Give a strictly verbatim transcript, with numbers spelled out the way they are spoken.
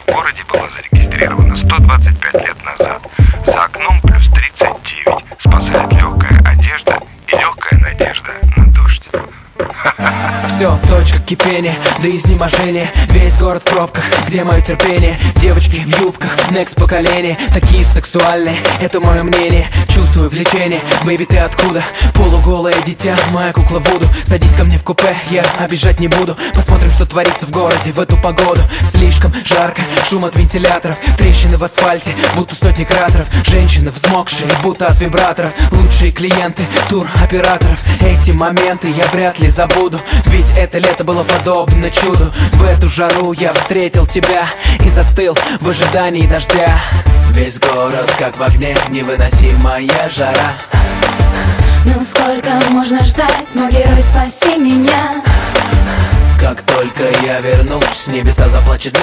в городе была зарегистрирована сто двадцать пять лет назад. За окном плюс тридцать девять. Спасает легкая одежда и легкая надежда на дождь. Все, точка кипения, до изнеможения. Весь город в пробках, где мое терпение? Девочки в юбках, next поколение. Такие сексуальные, это мое мнение. Чувствую влечение, бэйби, ты откуда? Полуголое дитя, моя кукла Вуду. Садись ко мне в купе, я обижать не буду. Посмотрим, что творится в городе в эту погоду. Слишком жарко, шум от вентиляторов. Трещины в асфальте, будто сотни кратеров. Женщины взмокшие, будто от вибраторов. Лучшие клиенты, туроператоров. Эти моменты я вряд ли забуду, ведь это лето было подобно чуду. В эту жару я встретил тебя и застыл в ожидании дождя. Весь город как в огне, невыносимая жара. Ну сколько можно ждать, мой герой, спаси меня. Как только я вернусь, небеса заплачут для